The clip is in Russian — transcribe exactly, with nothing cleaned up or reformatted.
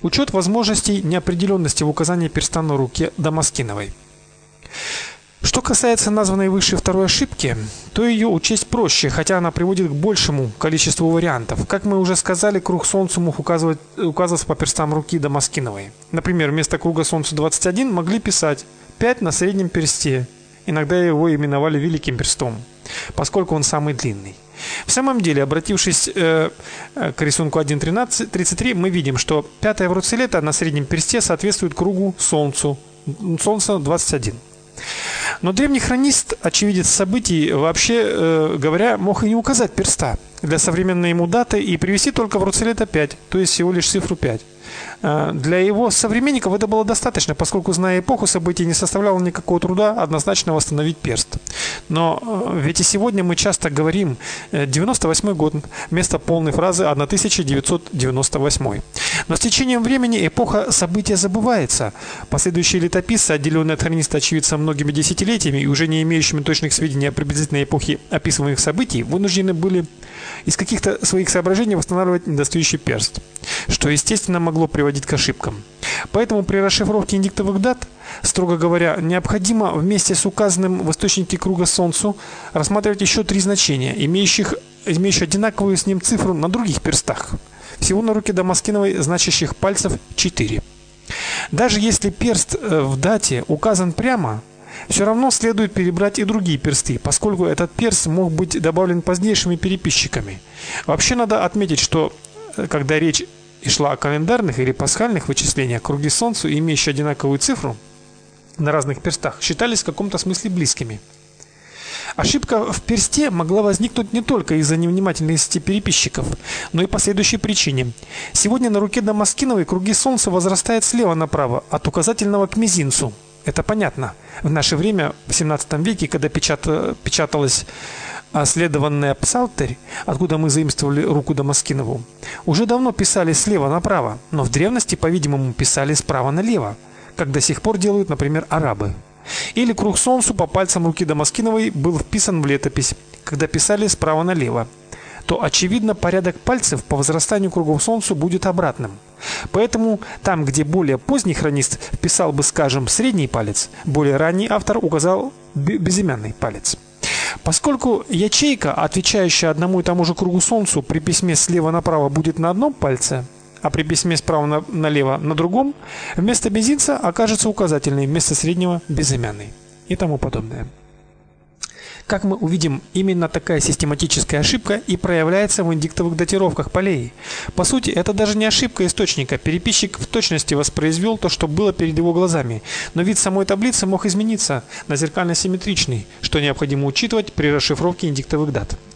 Учет возможностей неопределенности в указании перста на руке Дамаскиновой. Что касается названной выше второй ошибки, то ее учесть проще, хотя она приводит к большему количеству вариантов. Как мы уже сказали, круг Солнцу мог указывать, указываться по перстам руки Дамаскиновой. Например, вместо круга Солнцу двадцать один могли писать пять на среднем персте. Иногда его именовали Великим перстом, поскольку он самый длинный. В самом деле, обратившись э, к рисунку один тридцать три, мы видим, что пятая вруцелета на среднем персте соответствует кругу Солнцу, Солнца двадцать один. Но древний хронист, очевидец событий, вообще э, говоря, мог и не указать перста для современной ему даты и привести только вруцелета пять, то есть всего лишь цифру пять. Э, для его современников это было достаточно, поскольку, зная эпоху событий, не составляло никакого труда однозначно восстановить перст. Но э, ведь и сегодня мы часто говорим э, девяносто восьмой год вместо полной фразы тысяча девятьсот девяносто восьмой. Но с течением времени эпоха события забывается. Последующие летописцы, отделенные от хрониста очевидца многими десятилетиями и уже не имеющими точных сведений о приблизительной эпохе описываемых событий, вынуждены были из каких-то своих соображений восстанавливать недостающий перст, что, естественно, могло приводить к ошибкам. Поэтому при расшифровке индиктовых дат, строго говоря, необходимо вместе с указанным в источнике круга Солнцу рассматривать еще три значения, имеющих, имеющих одинаковую с ним цифру на других перстах. Всего на руке Дамаскиновой значащих пальцев четыре. Даже если перст в дате указан прямо, все равно следует перебрать и другие персты, поскольку этот перст мог быть добавлен позднейшими переписчиками. Вообще надо отметить, что когда речь шла о календарных или пасхальных вычислениях, круги Солнцу, имеющие одинаковую цифру на разных перстах, считались в каком-то смысле близкими. Ошибка в персте могла возникнуть не только из-за невнимательности переписчиков, но и по следующей причине. Сегодня на руке Дамаскиновой круги Солнца возрастают слева направо, от указательного к мизинцу. Это понятно. В наше время, в семнадцатом веке, когда печата, печаталась следованная псалтырь, откуда мы заимствовали руку Дамаскинову, уже давно писали слева направо, но в древности, по-видимому, писали справа налево, как до сих пор делают, например, арабы. Или круг Солнцу по пальцам руки Дамаскиновой был вписан в летопись, когда писали справа налево, то, очевидно, порядок пальцев по возрастанию кругов Солнцу будет обратным. Поэтому там, где более поздний хронист вписал бы, скажем, средний палец, более ранний автор указал безымянный палец. Поскольку ячейка, отвечающая одному и тому же кругу Солнцу, при письме слева направо будет на одном пальце, а при письме справа на, налево на другом, вместо мизинца окажется указательный, вместо среднего безымянный и тому подобное. Как мы увидим, именно такая систематическая ошибка и проявляется в индиктовых датировках полей. По сути, это даже не ошибка источника. Переписчик в точности воспроизвел то, что было перед его глазами, но вид самой таблицы мог измениться на зеркально-симметричный, что необходимо учитывать при расшифровке индиктовых дат.